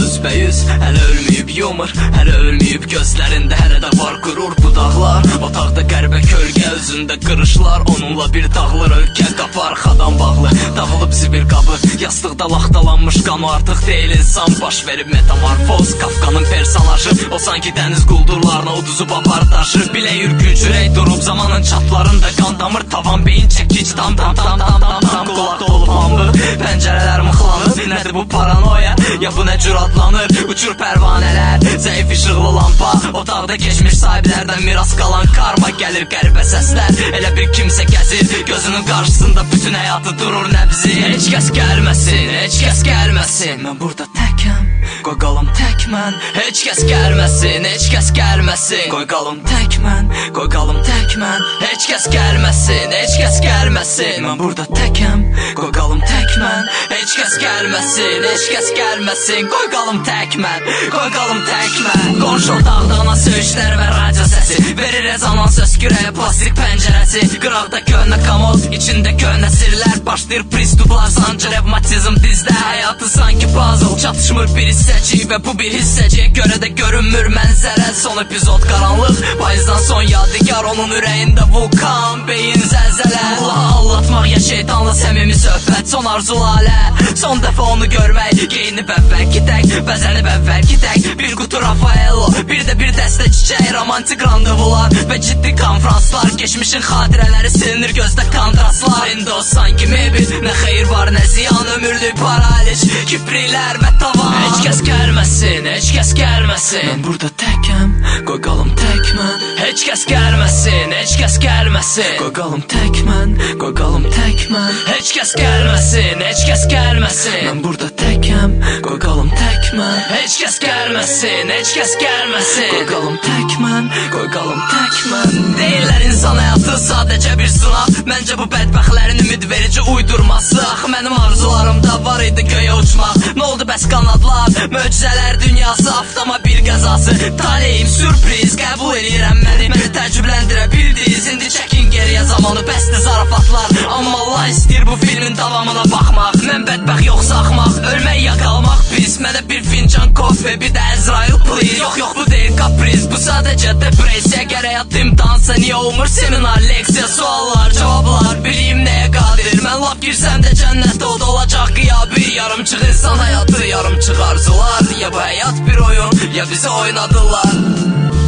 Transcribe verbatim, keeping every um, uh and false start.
üzbəyüz. Hələ ölməyib yumur, hələ ölməyib gözlərində, hələ də var qürur budaqlar. Otaqda qəribə kölgə, özündə qırışlar, onunla bir dağılır ölkə. Qapı arxadan bağlı, dağılıb zibil qabı, yastıqda laxtalanmış qanı artıq deyil insan. Baş verib metamorfoz, Kafkanın personajı, o sanki dəniz quldurlarına uduzub apartaşı. Bilə ürkünç ürək durub zamanın çatlarında, qan damır tavan beyin çəkic, tam tam tam tam tam tam qulaqda olub hambı. Pəncərələr mıxlanıb, nədir bu paranoya, ya bu nə cür adlanır, uçur pərvanələr, zəif işıqlı lampa. Otaqda keçmiş sahiblərdən miras qalan karma, gəlir qəribə səslər, elə bir kimsə gəzir gözünün qarşısında, bütün həyatı durur nəbzi. Heç kəs gəlməsin, heç kəs gəlməsin, mən burada təkəm, qoy qalım tək mən. Heç kəs gəlməsin, heç kəs gəlməsin, qoy qalım tək mən, qoy qalım tək mən. Heç kəs gəlməsin, heç kəs gəlməsin, mən burada təkəm, qoy qalım tək mən. Heç kəs gəlməsin, heç kəs gəlməsin, qoy qalım tək mən, qoy qalım tək mən. Qonşu otaqda ana söyüşlər və radio səsi, verir rezonans öskürəyə plastik pəncərəsi. Qıraqda köhnə komod, içində köhnə sirlər, başlayır pristuplar, sancı revmatizm dizdə. Həyatı sanki puzzle, çatışmır bir hissəcik və bu bir hissəciyə görə də görünmür mənzərə. Son epizod qaranlıq, payızdan son yadigar, onun ürəyində vulkan, beyin zəlzələ. Allah'a allatmaq ya şeytanla səmimi söhbət, son arzularlə, son dəfə onu görmək. Geyinib əvvəlki tək, bəzənib əvvəlki tək, bir qutu Rafaello, bir də bir dəstə çiçək. Romantik randevular və ciddi konfranslar, geçmişin xatirələri silinir gözdə kontrastlar. İndi o sanki mebel, nə xeyir var nə ziyan, ömürlük paraliç, kipriklər və tavan. Heç kəs gəlməsin, heç kəs gəlməsin, mən burada təkəm, qoy qalım tək mən. Heç kəs gəlməsin, heç kəs gəlməsin, qoy qalım tək mən, qoy qalım tək mən. Heç kəs gəlməsin, heç kəs gəlməsin, mən burada təkəm, qoy qalım tək mən. Heç kəs gəlməsin, heç kəs gəlməsin, qoy qalım tək mən, qoy qalım tək mən. Deyirlər insan həyatı sadəcə bir sınav, məncə bu bədbəxtlərin ümid verici uydurması. Axı mənim arzularımda var idi göyə uçmaq, nə oldu bəs qanadlar, möcüzələr dünyası, avtomobil qəzası. Taleyim sürpriz, qəbul edirəm məni, məni təəccübləndirə bildiniz. İndi çəkin geriyə zamanı, bəsdir zarafatlar, amma Allah istəyir bu filmin davamına baxmaq. Mən bədbəxt yoxsa axmaq, ölmək ya qalmaq pis. Mənə bir fincan kofe, bir də Əzrail please. Yox yox bu deyil kapriz, bu sadəcə depresiya. Gərək at imtahansa niyə olmur seminar, leksiya, suallar, cavablar, bileyim nəyə qadir. Mən lap girsəm də cənnətdə o da olacaq qiyabi. Yarımçıq insan həyatı, yarımçıq arzular, ya bu həyat bir oyun, ya bizi oynadılar.